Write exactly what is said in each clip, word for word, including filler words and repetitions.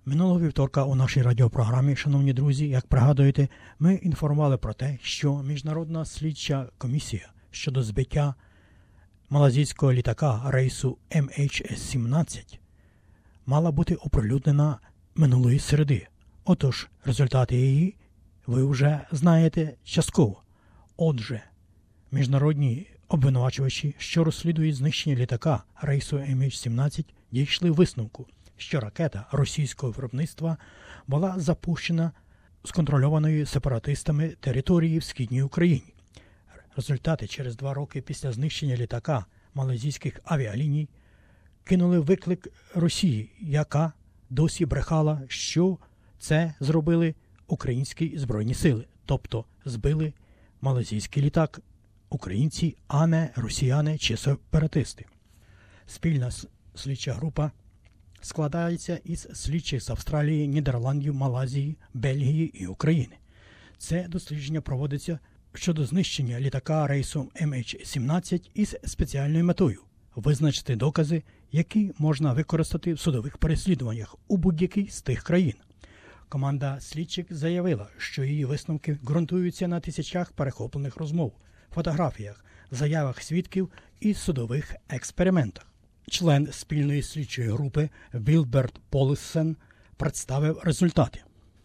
Минулого вівторка у нашій радіопрограмі, шановні друзі, як пригадуєте, ми інформували про те, що Міжнародна слідча комісія щодо збиття малазійського літака рейсу ем ейч сімнадцять мала бути оприлюднена минулої середи. Отож, результати її ви вже знаєте частково. Отже, міжнародні обвинувачувачі, що розслідують знищення літака рейсу ем ейч сімнадцять, дійшли висновку, що ракета російського виробництва була запущена з контрольованої сепаратистами території в Східній Україні. Результати через два роки після знищення літака малайзійських авіаліній кинули виклик Росії, яка досі брехала, що це зробили українські збройні сили, тобто збили малайзійський літак українці, а не росіяни чи сепаратисти. Спільна слідча група складається із слідчих з Австралії, Нідерландів, Малайзії, Бельгії і України. Це дослідження проводиться щодо знищення літака рейсом ем ейч сімнадцять із спеціальною метою – визначити докази, які можна використати в судових переслідуваннях у будь-якій з тих країн. Команда слідчих заявила, що її висновки ґрунтуються на тисячах перехоплених розмов, фотографіях, заявах свідків і судових експериментах. Член спільної слідчої групи Вілберт Поліссен представив результати.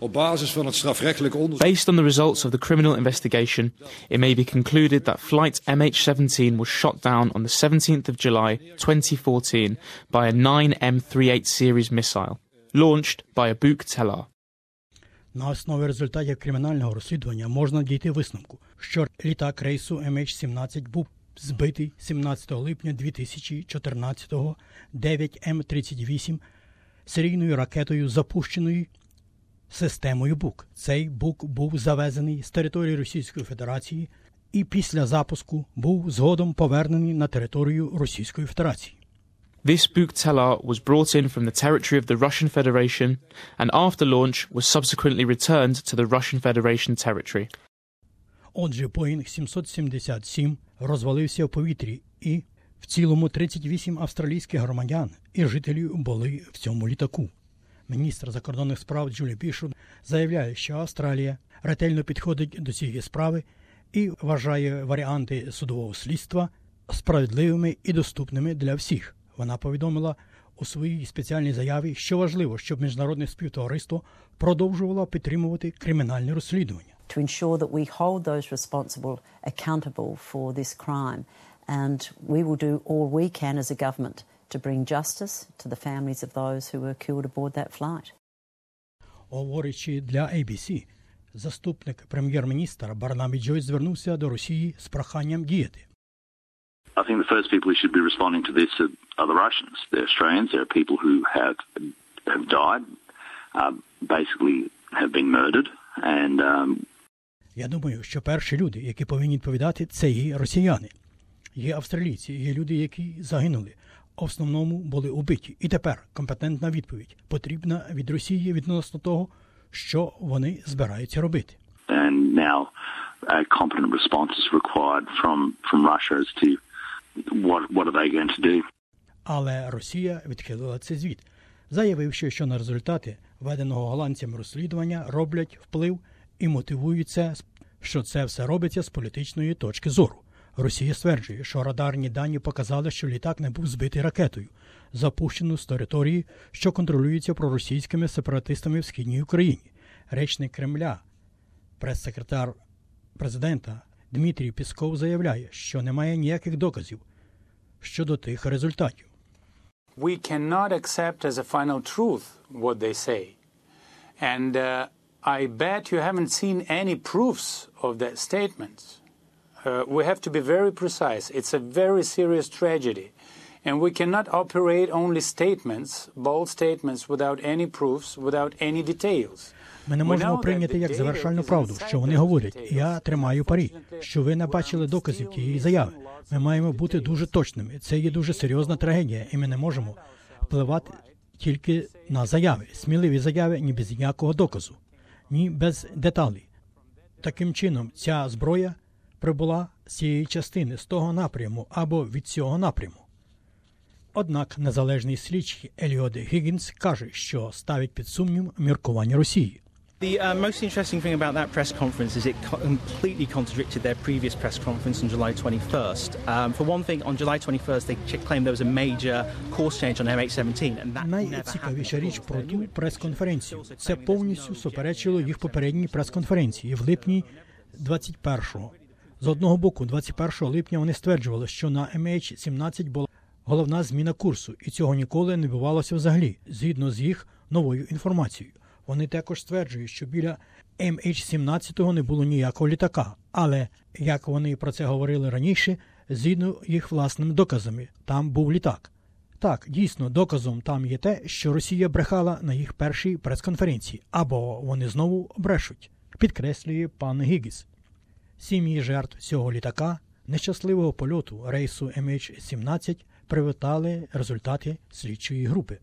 Based on the results of the criminal investigation, it may be concluded that flight ем ейч seventeen was shot down on the seventeenth of July twenty fourteen by a nine ем thirty-eight series missile, launched by Abuk Telar. На основі результатів кримінального розслідування можна дійти висновку, що літак рейсу ем ейч сімнадцять був збитий сімнадцятого липня дві тисячі чотирнадцятого дев'ять ем тридцять вісім серійною ракетою, запущеною системою Бук. Цей Бук був завезений з території Російської Федерації і після запуску був згодом повернений на територію Російської Федерації. This Buk Telar was brought in from the territory of the Russian Federation and after launch was subsequently returned to the Russian Federation territory. Отже, Боїнг сімсот сімдесят сім розвалився в повітрі і в цілому тридцять вісім австралійських громадян і жителів були в цьому літаку. Міністр закордонних справ Джулі Бішоп заявляє, що Австралія ретельно підходить до цієї справи і вважає варіанти судового слідства справедливими і доступними для всіх. Вона повідомила у своїй спеціальній заяві, що важливо, щоб міжнародне співтовариство продовжувало підтримувати кримінальне розслідування. To ensure that we hold those responsible accountable for this crime, and we will do all we can as a government to bring justice to the families of those who were killed aboard that flight. Говорячи для ей бі сі, заступник прем'єр-міністра Барнабі Джойс звернувся до Росії з проханням діяти. I think the first people who should be responding to this are, are the Russians. They're Australians. There are people who have have died, uh, basically have been murdered, and um, Я думаю, що перші люди, які повинні відповідати, це є росіяни. Є австралійці, є люди, які загинули. В основному були убиті. І тепер компетентна відповідь потрібна від Росії відносно того, що вони збираються робити. And now a competent response is required from from Russia as to what what are they going to do. Але Росія відхилила цей звіт, заявивши, що на результати веденого голландцям розслідування роблять вплив і мотивуються, що це все робиться з політичної точки зору. Росія стверджує, що радарні дані показали, що літак не був збитий ракетою, запущеною з території, що контролюється проросійськими сепаратистами в Східній Україні. Речник Кремля, прес-секретар президента Дмитрій Пісков заявляє, що немає ніяких доказів щодо тих результатів. We cannot accept as a final truth what they say. And uh, I bet you haven't seen any proofs of that statement. Uh, we have to be very precise. It's a very serious tragedy. And we cannot operate only statements, bold statements, without any proofs, without any details. Ми не можемо прийняти як завершальну правду, що вони говорять. Я тримаю парі, що ви не бачили доказів тієї заяви. Ми маємо бути дуже точними. Це є дуже серйозна трагедія, і ми не можемо впливати тільки на заяви. Сміливі заяви ні без ніякого доказу, ні без деталей. Таким чином, ця зброя прибула з цієї частини, з того напряму або від цього напряму. Однак незалежний слідчий Еліот Гіггінс каже, що ставить під сумнів міркування Росії. The uh, most interesting thing about that press conference is it co- completely contradicted their previous press conference on July twenty-first. Um, for one thing, on July twenty-first they ch- claimed there was a major course change on ем ейч seventeen, and that never Найцікавіша happened. річ про ту прес-конференцію. Це повністю суперечило їх попередній прес-конференції в липні двадцять першого. З одного боку, двадцять першого липня вони стверджували, що на ем ейч сімнадцять була головна зміна курсу, і цього ніколи не відбувалося взагалі, згідно з їх новою інформацією. Вони також стверджують, що біля ем ейч сімнадцять не було ніякого літака, але, як вони про це говорили раніше, згідно їх власними доказами, там був літак. Так, дійсно, доказом там є те, що Росія брехала на їх першій прес-конференції, або вони знову брешуть, підкреслює пан Гіггінс. Сім'ї жертв цього літака, нещасливого польоту рейсу ем ейч сімнадцять, привітали результати слідчої групи.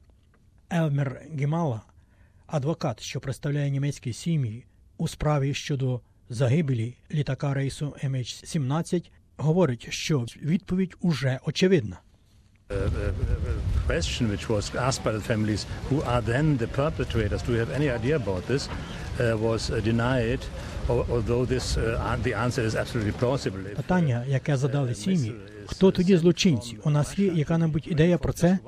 Елмер Гімала, адвокат, що представляє німецькі сім'ї у справі щодо загибелі літака рейсу ем ейч сімнадцять, говорить, що відповідь уже очевидна. The question which was asked by the families, who are then the perpetrators, do you have any idea about this, uh, was uh, denied, although this, uh, the answer is absolutely plausible. Питання, яке задали сім'ї, хто тоді злочинці? У нас є яка-небудь ідея про це?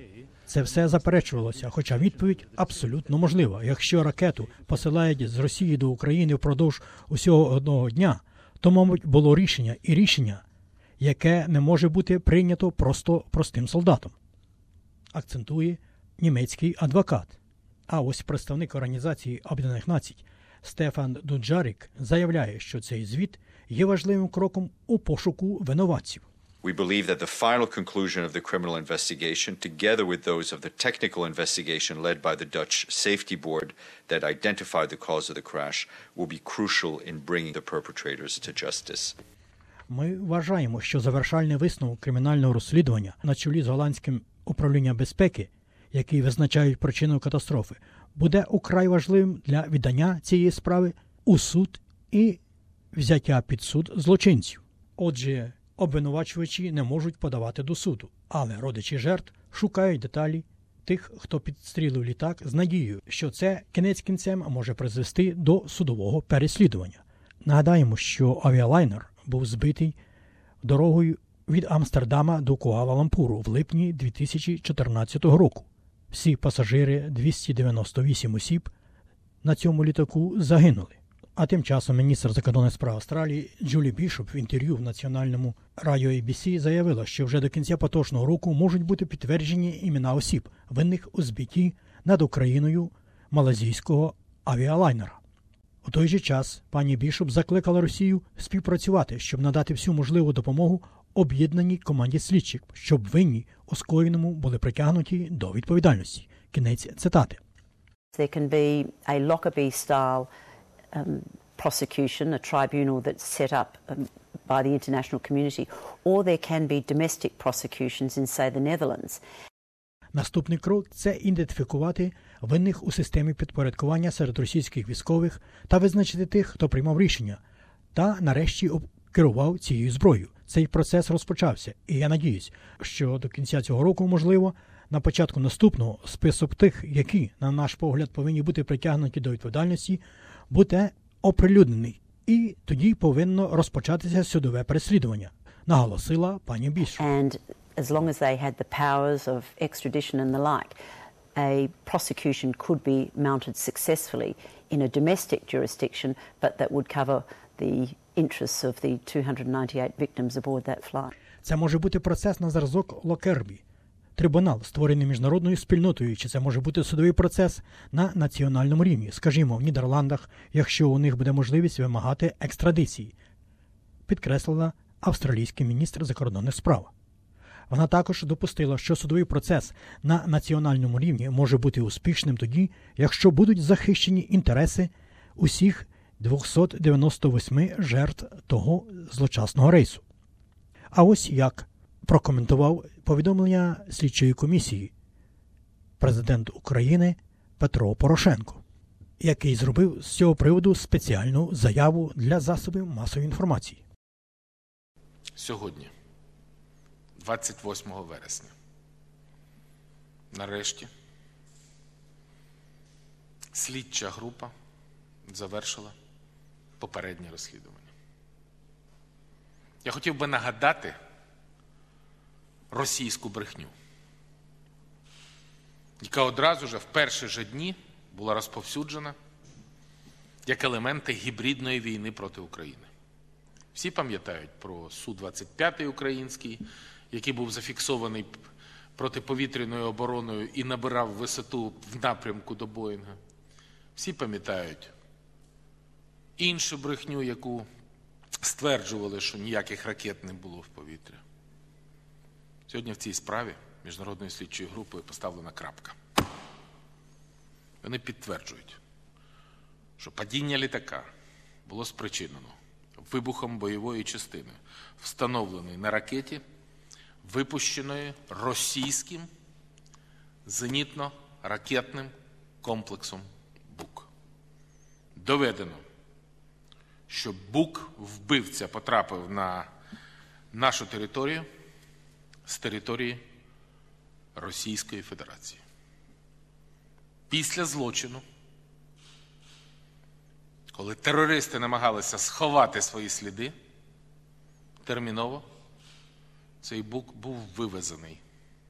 Це все заперечувалося, хоча відповідь абсолютно можлива. Якщо ракету посилають з Росії до України впродовж усього одного дня, то, мабуть, було рішення і рішення, яке не може бути прийнято просто простим солдатом, акцентує німецький адвокат. А ось представник Організації Об'єднаних Націй Стефан Дуджарік заявляє, що цей звіт є важливим кроком у пошуку винуватців. We believe that the final conclusion of the criminal investigation, together with those of the technical investigation led by the Dutch Safety Board that identified the cause of the crash, will be crucial in bringing the perpetrators to justice. Ми вважаємо, що завершальний висновок кримінального розслідування на чолі з голландським управлінням безпеки, який визначають причину катастрофи, буде украй важливим для віддання цієї справи у суд і взяття під суд злочинців. Отже, обвинувачувачі не можуть подавати до суду, але родичі жертв шукають деталі тих, хто підстрілив літак, з надією, що це кінець кінцем може призвести до судового переслідування. Нагадаємо, що авіалайнер був збитий дорогою від Амстердама до Куала-Лумпуру в липні дві тисячі чотирнадцятого року. Всі пасажири, двісті дев'яносто вісім осіб, на цьому літаку загинули. А тим часом міністр закордонних справ Австралії Джулі Бішоп в інтерв'ю в національному радіо ей бі сі заявила, що вже до кінця поточного року можуть бути підтверджені імена осіб, винних у збитті над Україною малазійського авіалайнера. У той же час пані Бішоп закликала Росію співпрацювати, щоб надати всю можливу допомогу об'єднаній команді слідчих, щоб винні у скоєному були притягнуті до відповідальності. Кінець цитати. There can be a Lockerbie-style um, prosecution, a tribunal that's set up um, by the international community, or there can be domestic prosecutions in, say, the Netherlands. Наступний крок – це ідентифікувати винних у системі підпорядкування серед російських військових та визначити тих, хто приймав рішення, та нарешті керував цією зброєю. Цей процес розпочався, і я надіюсь, що до кінця цього року, можливо, на початку наступного список тих, які, на наш погляд, повинні бути притягнуті до відповідальності, буде оприлюднений. І тоді повинно розпочатися судове переслідування, наголосила пані Бішоп. As long as they had the powers of extradition and the like, a prosecution could be mounted successfully in a domestic jurisdiction, but that would cover the interests of the two hundred ninety-eight victims aboard that flight. Це може бути процес на зразок Локербі. Трибунал, створений міжнародною спільнотою, чи це може бути судовий процес на національному рівні, скажімо, в Нідерландах, якщо у них буде можливість вимагати екстрадиції, підкреслила австралійський міністр закордонних справ. Вона також допустила, що судовий процес на національному рівні може бути успішним тоді, якщо будуть захищені інтереси усіх двохсот дев'яносто восьми жертв того злочасного рейсу. А ось як прокоментував повідомлення слідчої комісії президент України Петро Порошенко, який зробив з цього приводу спеціальну заяву для засобів масової інформації. Сьогодні, двадцять восьмого вересня, нарешті, слідча група завершила попереднє розслідування. Я хотів би нагадати російську брехню, яка одразу ж в перші ж дні була розповсюджена як елементи гібридної війни проти України. Всі пам'ятають про Су двадцять п'ять український, який був зафіксований протиповітряною обороною і набирав висоту в напрямку до Боїнга. Всі пам'ятають іншу брехню, яку стверджували, що ніяких ракет не було в повітрі. Сьогодні в цій справі Міжнародною слідчою групою поставлена крапка. Вони підтверджують, що падіння літака було спричинено вибухом бойової частини, встановленої на ракеті, випущеної російським зенітно-ракетним комплексом БУК. Доведено, що БУК-вбивця потрапив на нашу територію з території Російської Федерації. Після злочину, коли терористи намагалися сховати свої сліди, терміново цей БУК був вивезений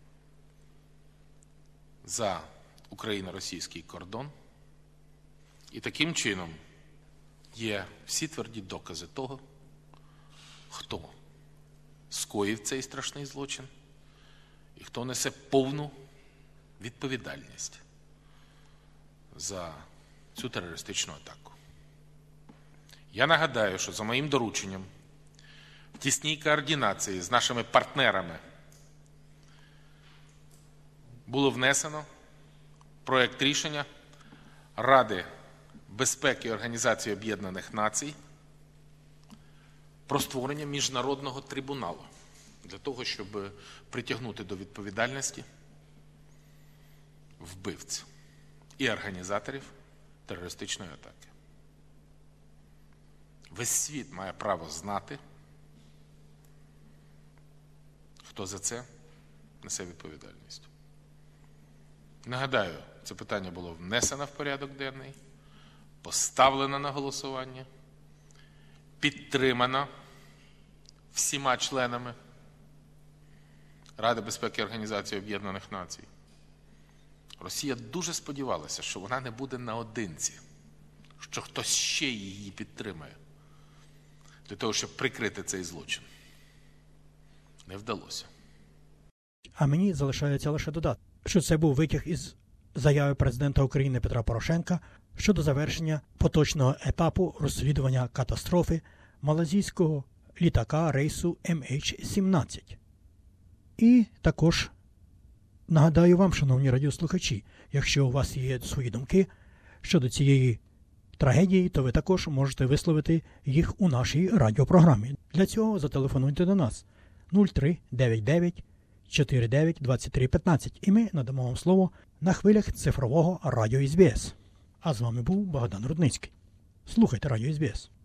за україно-російський кордон. І таким чином є всі тверді докази того, хто скоїв цей страшний злочин і хто несе повну відповідальність за цю терористичну атаку. Я нагадаю, що за моїм дорученням в тісній координації з нашими партнерами було внесено проект рішення Ради безпеки Організації Об'єднаних Націй про створення міжнародного трибуналу для того, щоб притягнути до відповідальності вбивць і організаторів терористичної атаки. Весь світ має право знати, хто за це несе відповідальність. Нагадаю, це питання було внесено в порядок денний, поставлено на голосування, підтримано всіма членами Ради безпеки Організації Об'єднаних Націй. Росія дуже сподівалася, що вона не буде наодинці, що хтось ще її підтримає для того, щоб прикрити цей злочин. Не вдалося. А мені залишається лише додати, що це був витяг із заяви президента України Петра Порошенка щодо завершення поточного етапу розслідування катастрофи малайзійського літака рейсу Ем Ейч сімнадцять. І також нагадаю вам, шановні радіослухачі, якщо у вас є свої думки щодо цієї трагедії, то ви також можете висловити їх у нашій радіопрограмі. Для цього зателефонуйте до нас нуль три дев'ять дев'ять чотири дев'ять двадцять три п'ятнадцять, і ми надамо вам слово на хвилях цифрового радіо ес бі ес. А з вами був Богдан Рудницький. Слухайте радіо ес бі ес.